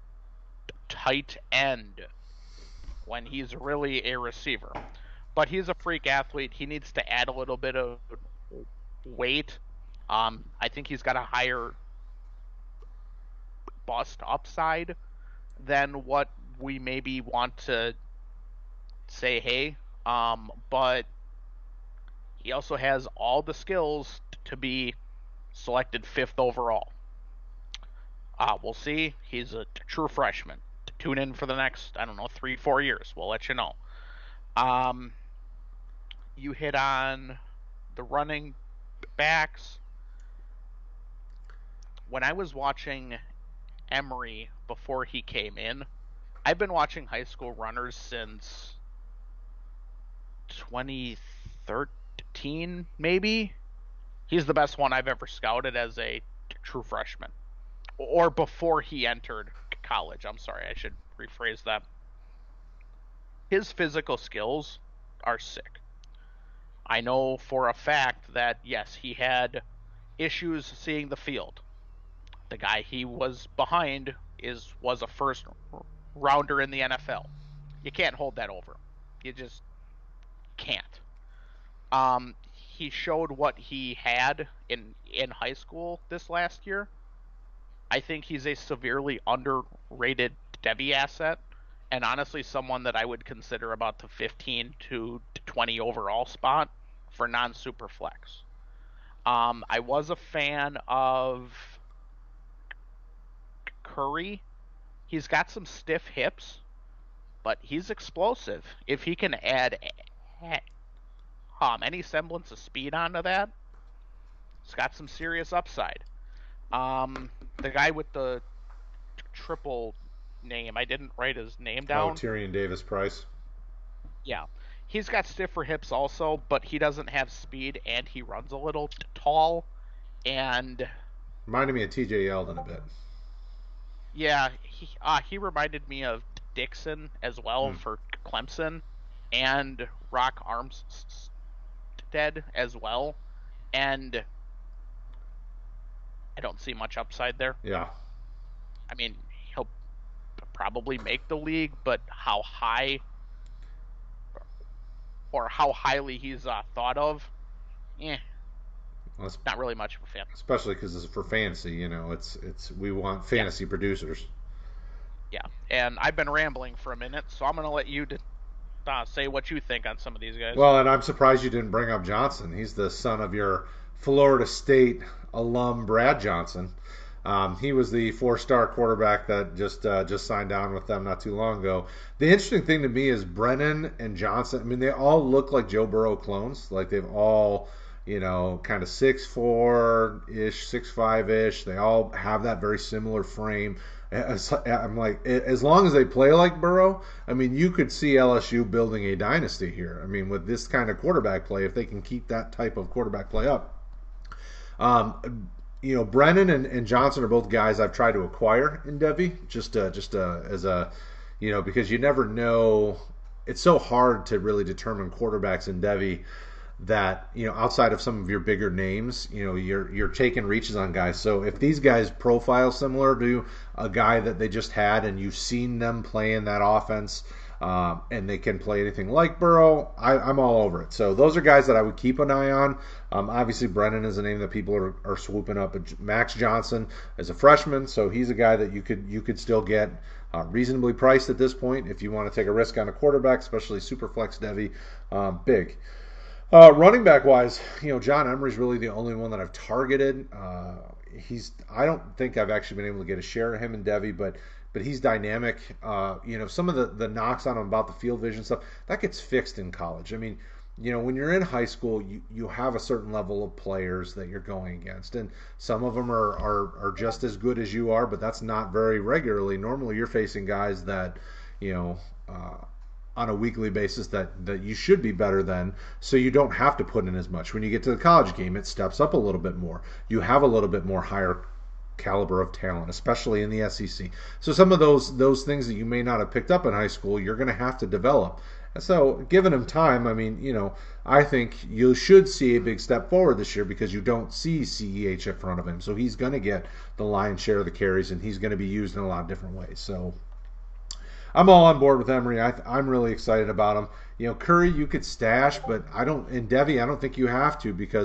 tight end when he's really a receiver. But he's a freak athlete. He needs to add a little bit of weight. Um, I think he's got a higher bust upside than what we maybe want to say, hey. Um, but he also has all the skills to be selected fifth overall. Uh, we'll see. He's a true freshman. Tune in for the next, I don't know, three, four years. We'll let you know. Um, you hit on the running backs. When I was watching Emory before he came in, I've been watching high school runners since twenty thirteen, maybe. He's the best one I've ever scouted as a true freshman. Or before he entered college. I'm sorry, I should rephrase that. His physical skills are sick. I know for a fact that, yes, he had issues seeing the field. The guy he was behind is was a first rounder in the N F L. You can't hold that over. You just can't. Um, he showed what he had in in high school this last year. I think he's a severely underrated Devy asset, and honestly someone that I would consider about the fifteen to twenty overall spot for non-super flex. Um, I was a fan of Curry. He's got some stiff hips, but he's explosive. If he can add um, any semblance of speed onto that, it's got some serious upside. Um, the guy with the triple name, I didn't write his name down. Oh, Tyrion Davis-Price. Yeah. He's got stiffer hips also, but he doesn't have speed, and he runs a little t- tall. And reminded me of T J Yeldon a bit. Yeah, he uh, he reminded me of Dixon as well hmm. for Clemson, and Rock Armstead as well. And I don't see much upside there. Yeah. I mean, he'll probably make the league, but how high or how highly he's uh, thought of, eh, well, not really much of a fan. Especially because it's for fantasy, you know. It's it's we want fantasy yeah. producers. Yeah, and I've been rambling for a minute, so I'm going to let you to, uh, say what you think on some of these guys. Well, and I'm surprised you didn't bring up Johnson. He's the son of your Florida State alum, Brad Johnson. Um, he was the four-star quarterback that just uh, just signed on with them not too long ago. The interesting thing to me is Brennan and Johnson. I mean, they all look like Joe Burrow clones. Like they've all, you know, kind of six four ish, six five ish. They all have that very similar frame. I'm like, as long as they play like Burrow, I mean, you could see L S U building a dynasty here. I mean, with this kind of quarterback play, if they can keep that type of quarterback play up. Um, you know, Brennan and, and Johnson are both guys I've tried to acquire in Devy, just uh, just uh, as a, you know, because you never know. It's so hard to really determine quarterbacks in Devy that, you know, outside of some of your bigger names, you know, you're you're taking reaches on guys. So if these guys profile similar to a guy that they just had and you've seen them play in that offense, um, and they can play anything like Burrow, I, I'm all over it. So those are guys that I would keep an eye on. Um, obviously, Brennan is a name that people are, are swooping up. Max Johnson is a freshman, so he's a guy that you could you could still get uh, reasonably priced at this point if you want to take a risk on a quarterback, especially Superflex Devy, um, big. Uh, running back wise, you know, John Emery's really the only one that I've targeted. Uh, he's I don't think I've actually been able to get a share of him in Devy, but but he's dynamic. Uh, you know, some of the, the knocks on him about the field vision stuff, that gets fixed in college. I mean, you know, when you're in high school, you, you have a certain level of players that you're going against, and some of them are, are, are just as good as you are, but that's not very regularly. Normally you're facing guys that, you know, uh, on a weekly basis that, that you should be better than, so you don't have to put in as much. When you get to the college game, it steps up a little bit more. You have a little bit more higher caliber of talent, especially in the S E C. So some of those those things that you may not have picked up in high school, you're going to have to develop. And so given him time, I mean, you know, I think you should see a big step forward this year because you don't see C E H in front of him. So he's going to get the lion's share of the carries, and he's going to be used in a lot of different ways. So I'm all on board with Emery. I, I'm really excited about him. You know, Curry you could stash, but I don't. In Devy, I don't think you have to because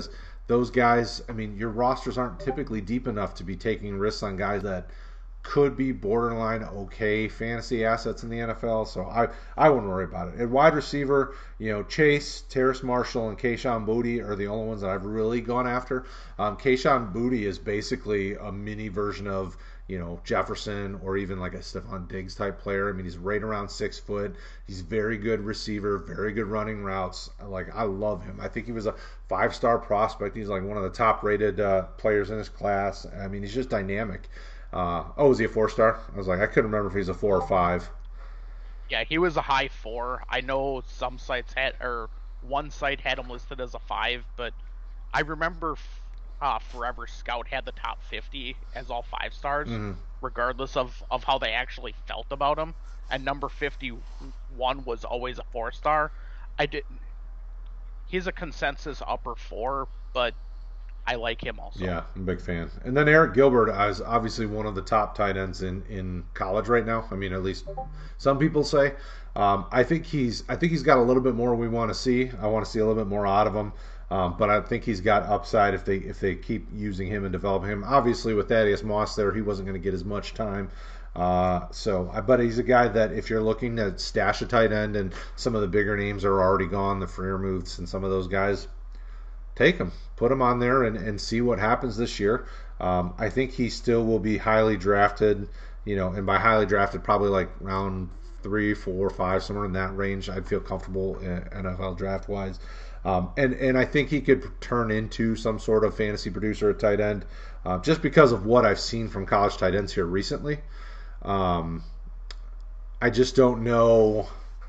those guys, I mean, your rosters aren't typically deep enough to be taking risks on guys that could be borderline okay fantasy assets in the N F L. So I, I wouldn't worry about it. At wide receiver, you know, Chase, Terrace Marshall, and Kayshon Boutte are the only ones that I've really gone after. Um, Kayshon Boutte is basically a mini version of, you know, Jefferson or even like a Stephon Diggs type player. I mean, he's right around six foot. He's very good receiver, very good running routes. Like, I love him. I think he was a five-star prospect. He's like one of the top-rated uh, players in his class. I mean, he's just dynamic. Uh, oh, was he a four-star? I was like, I couldn't remember if he's a four or five. Yeah, he was a high four. I know some sites had, or one site had him listed as a five, but I remember uh, Forever Scout had the top fifty as all five stars, mm-hmm. regardless of, of how they actually felt about him. And number fifty-one was always a four star. I didn't. He's a consensus upper four, but I like him also. Yeah, I'm a big fan. And then Eric Gilbert is obviously one of the top tight ends in, in college right now. I mean, at least some people say. Um, I think he's I think he's got a little bit more we want to see. I want to see a little bit more out of him. Um, but I think he's got upside if they if they keep using him and developing him. Obviously, with Thaddeus Moss there, he wasn't going to get as much time. Uh, so, I bet he's a guy that if you're looking to stash a tight end and some of the bigger names are already gone, the Freiermuths and some of those guys, take him, put him on there, and, and see what happens this year. Um, I think he still will be highly drafted, you know, and by highly drafted, probably like round three, four, five, somewhere in that range. I'd feel comfortable in N F L draft wise. Um, and, and I think he could turn into some sort of fantasy producer at tight end uh, just because of what I've seen from college tight ends here recently. Um, I just don't know.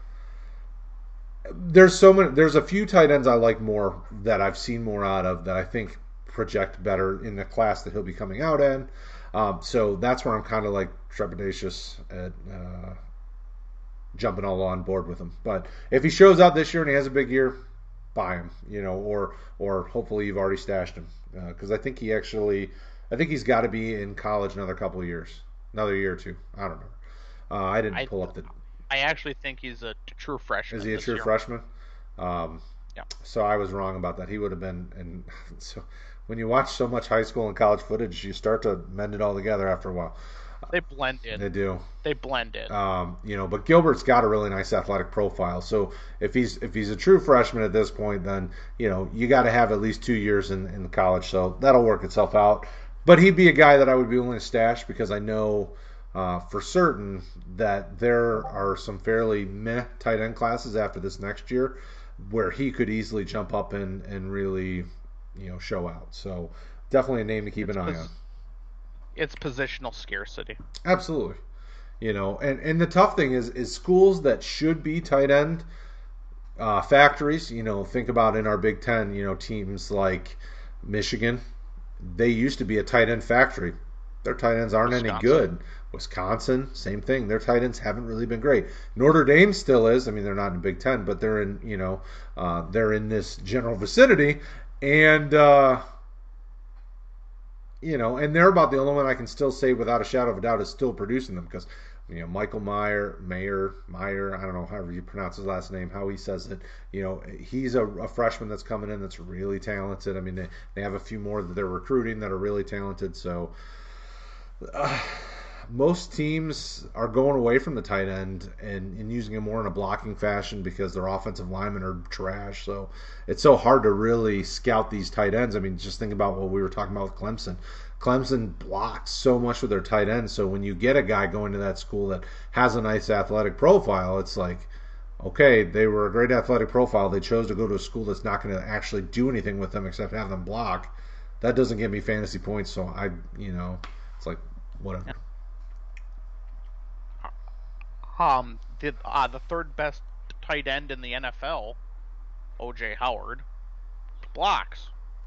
There's so many. There's a few tight ends I like more that I've seen more out of that I think project better in the class that he'll be coming out in. Um, so that's where I'm kind of like trepidatious at uh, jumping all on board with him. But if he shows out this year and he has a big year, buy him, you know, or or hopefully you've already stashed him because uh, I think he actually, I think he's got to be in college another couple of years, another year or two. I don't know. Uh, I didn't I, pull up the. I actually think he's a true freshman. Is he a true year. freshman? Um, yeah. So I was wrong about that. He would have been. And so when you watch so much high school and college footage, you start to mend it all together after a while. They blend in. They do. They blend in. Um, you know, but Gilbert's got a really nice athletic profile. So if he's if he's a true freshman at this point, then you know you got to have at least two years in in college. So that'll work itself out. But he'd be a guy that I would be willing to stash because I know uh, for certain that there are some fairly meh tight end classes after this next year where he could easily jump up and and really you know show out. So definitely a name to keep an eye on. It's positional scarcity. Absolutely. You know, and, and the tough thing is is schools that should be tight end uh, factories, you know, think about in our Big Ten, you know, teams like Michigan, they used to be a tight end factory. Their tight ends aren't Wisconsin. any good. Wisconsin, same thing. Their tight ends haven't really been great. Notre Dame still is. I mean, they're not in Big Ten, but they're in, you know, uh, they're in this general vicinity. And, uh, you know, and they're about the only one I can still say without a shadow of a doubt is still producing them because, you know, Michael Meyer, Mayer, Meyer, I don't know however you pronounce his last name, how he says it, you know, he's a, a freshman that's coming in that's really talented. I mean, they, they have a few more that they're recruiting that are really talented. So uh, most teams are going away from the tight end and, and using him more in a blocking fashion because their offensive linemen are trash. So it's so hard to really scout these tight ends. I mean, just think about what we were talking about with Clemson. Clemson blocks so much with their tight ends. So when you get a guy going to that school that has a nice athletic profile, it's like, okay, they were a great athletic profile. They chose to go to a school that's not going to actually do anything with them except have them block. That doesn't give me fantasy points. So I, you know, it's like, whatever. Yeah. Um, the uh, the third best tight end in the N F L, O J Howard, blocks.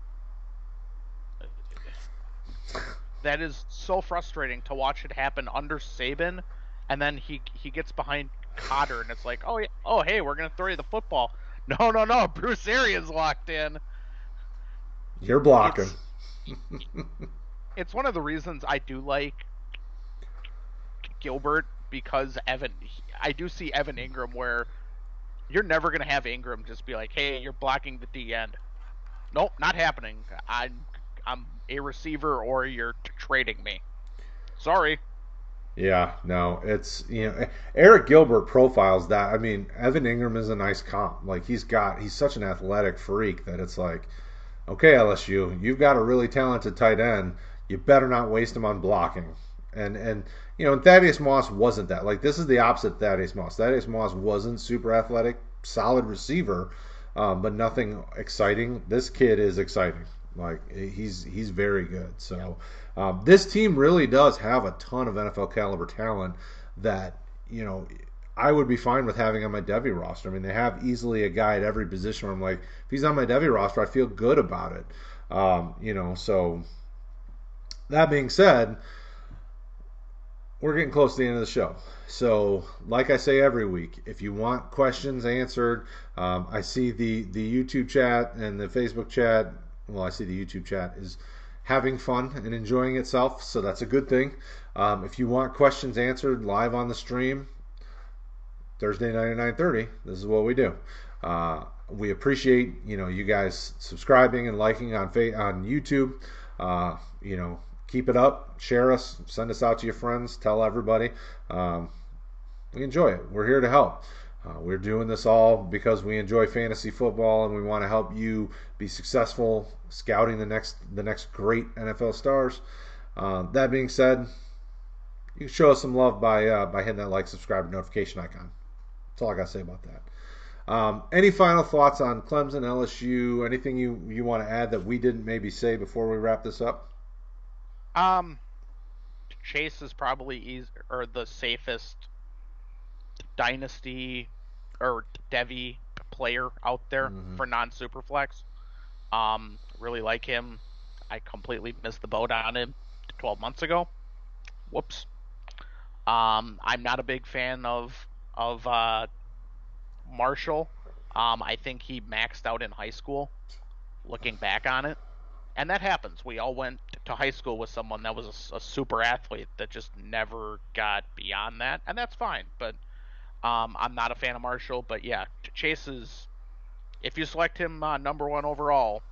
That is so frustrating to watch it happen under Saban, and then he he gets behind Cotter, and it's like, oh yeah, oh hey, we're gonna throw you the football. No, no, no, Bruce Arians locked in. You're blocking. It's, it's one of the reasons I do like Gilbert. Because Evan, I do see Evan Ingram where you're never going to have Ingram just be like, hey, you're blocking the D end. Nope, not happening. I'm I'm a receiver, or you're t- trading me. Sorry. Yeah, no, it's you know Eric Gilbert profiles that. I mean, Evan Ingram is a nice comp. Like he's got he's such an athletic freak that it's like, okay, L S U, you've got a really talented tight end. You better not waste him on blocking. And and you know, and Thaddeus Moss wasn't that. Like this is the opposite of Thaddeus Moss. Thaddeus Moss wasn't super athletic, solid receiver, um, but nothing exciting. This kid is exciting. Like he's he's very good. So um, this team really does have a ton of N F L caliber talent that you know I would be fine with having on my Devy roster. I mean, they have easily a guy at every position where I'm like, if he's on my Devy roster, I feel good about it. Um, you know, so that being said, we're getting close to the end of the show. So, like I say every week, if you want questions answered, um, I see the, the YouTube chat and the Facebook chat. Well, I see the YouTube chat is having fun and enjoying itself, so that's a good thing. Um, if you want questions answered live on the stream, Thursday night at nine thirty, this is what we do. Uh, we appreciate you know you guys subscribing and liking on on YouTube. Uh, you know, keep it up, share us, send us out to your friends, tell everybody. Um, we enjoy it. We're here to help. Uh, we're doing this all because we enjoy fantasy football and we want to help you be successful scouting the next the next great N F L stars. Uh, that being said, you can show us some love by uh, by hitting that like, subscribe, notification icon. That's all I got to say about that. Um, any final thoughts on Clemson, L S U? Anything you, you want to add that we didn't maybe say before we wrap this up? Um, Chase is probably easy, or the safest dynasty or Devy player out there mm-hmm. for non-superflex. Um, really like him. I completely missed the boat on him twelve months ago. Whoops. Um, I'm not a big fan of of uh, Marshall. Um, I think he maxed out in high school. Looking back on it, and that happens. We all went to high school with someone that was a, a super athlete that just never got beyond that, and that's fine. But um, I'm not a fan of Marshall. But yeah, Chase is. If you select him uh, number one overall,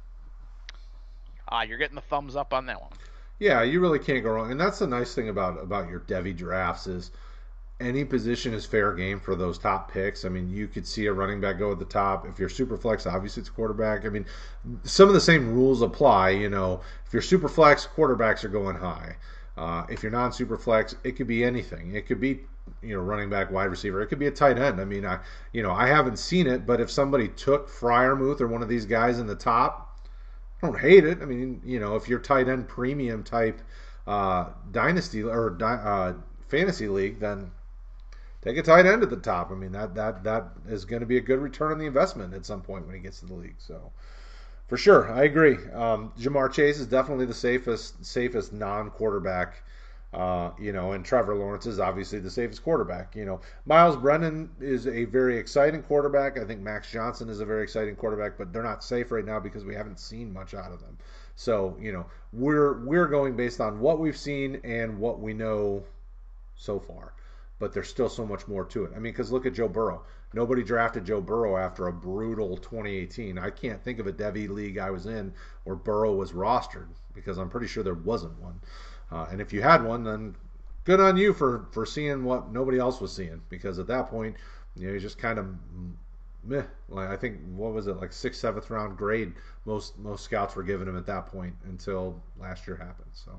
uh, you're getting the thumbs up on that one. Yeah, you really can't go wrong. And that's the nice thing about, about your Devy drafts is any position is fair game for those top picks. I mean, you could see a running back go at the top. If you're super flex, obviously it's quarterback. I mean, some of the same rules apply. You know, if you're super flex, quarterbacks are going high. Uh, if you're non-super flex, it could be anything. It could be, you know, running back, wide receiver. It could be a tight end. I mean, I, you know, I haven't seen it, but if somebody took Freiermuth or one of these guys in the top, I don't hate it. I mean, you know, if you're tight end premium type uh, dynasty or uh, fantasy league, then take a tight end at the top. I mean, that that that is going to be a good return on the investment at some point when he gets to the league. So, for sure, I agree. Um, Ja'Marr Chase is definitely the safest safest non-quarterback. Uh, you know, and Trevor Lawrence is obviously the safest quarterback. You know, Miles Brennan is a very exciting quarterback. I think Max Johnson is a very exciting quarterback, but they're not safe right now because we haven't seen much out of them. So, you know, we're we're going based on what we've seen and what we know so far. But there's still so much more to it. I mean, because look at Joe Burrow. Nobody drafted Joe Burrow after a brutal twenty eighteen. I can't think of a Devy league I was in where Burrow was rostered because I'm pretty sure there wasn't one. Uh, and if you had one, then good on you for, for seeing what nobody else was seeing. Because at that point, you know, you just kind of meh. Like I think what was it, like sixth, seventh round grade? Most most scouts were giving him at that point until last year happened. So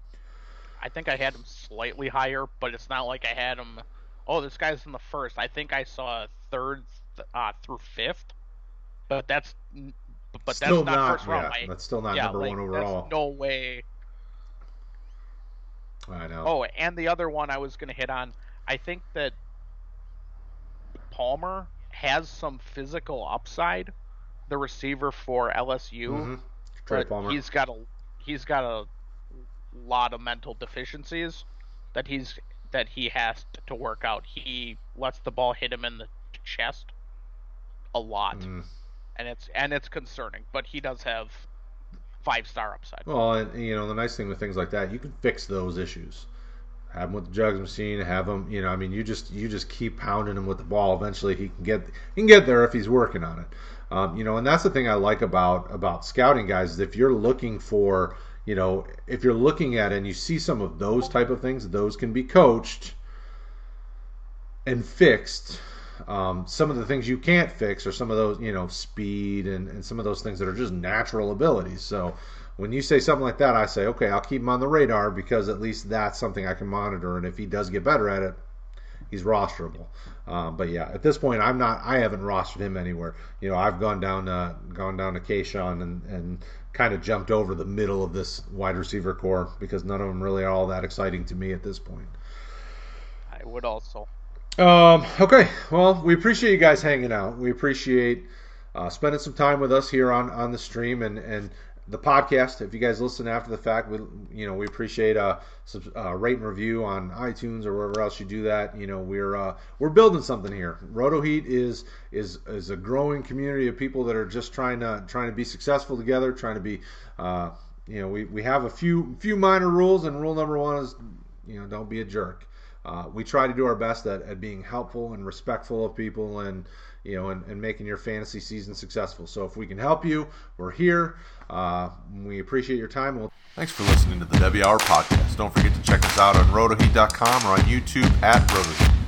I think I had him slightly higher, but it's not like I had him. Oh, this guy's in the first. I think I saw third uh, through fifth, but that's but still that's not, not first round. Yeah, I, that's still not yeah, number like, one overall. No way. I know. Oh, and the other one I was going to hit on, I think that Palmer has some physical upside, the receiver for L S U. Mm-hmm. Trey but Palmer. He's got a he's got a lot of mental deficiencies that he's that he has to work out. He lets the ball hit him in the chest a lot, mm. and it's and it's concerning. But he does have five star upside. Well, and you know the nice thing with things like that, you can fix those issues. have him with the jugs machine, have him, you know, I mean, you just you just keep pounding him with the ball. Eventually, he can get he can get there if he's working on it. Um, you know, and that's the thing I like about about scouting guys is if you're looking for, you know, if you're looking at it and you see some of those type of things, those can be coached and fixed. Um, some of the things you can't fix are some of those, you know, speed and, and some of those things that are just natural abilities. So when you say something like that, I say, okay, I'll keep him on the radar because at least that's something I can monitor. And if he does get better at it, he's rosterable. Um, but yeah, at this point, I'm not. I haven't rostered him anywhere. You know, I've gone down, to, gone down to Kayshawn and and kind of jumped over the middle of this wide receiver core because none of them really are all that exciting to me at this point. I would also. Um, okay, well, we appreciate you guys hanging out. We appreciate uh, spending some time with us here on, on the stream and, and the podcast. If you guys listen after the fact, we you know we appreciate a uh, uh, rate and review on iTunes or wherever else you do that. You know we're uh, we're building something here. Roto Heat is is is a growing community of people that are just trying to trying to be successful together, trying to be uh, you know we, we have a few few minor rules, and rule number one is you know don't be a jerk. Uh, we try to do our best at, at being helpful and respectful of people and you know and, and making your fantasy season successful. So if we can help you, we're here. Uh, we appreciate your time. We'll- Thanks for listening to the W Hour Podcast. Don't forget to check us out on roto heat dot com or on YouTube at roto heat.